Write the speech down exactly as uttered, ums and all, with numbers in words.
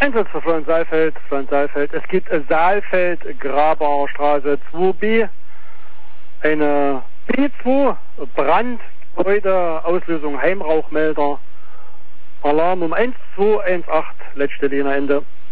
Einsatz für Freund Saalfeld, Freund Saalfeld. Es gibt Saalfeld, Graberstraße zwei b, eine B zwei, Brand, Gebäude, Auslösung Heimrauchmelder, Alarm um eins zwei eins acht, letzte Linie Ende.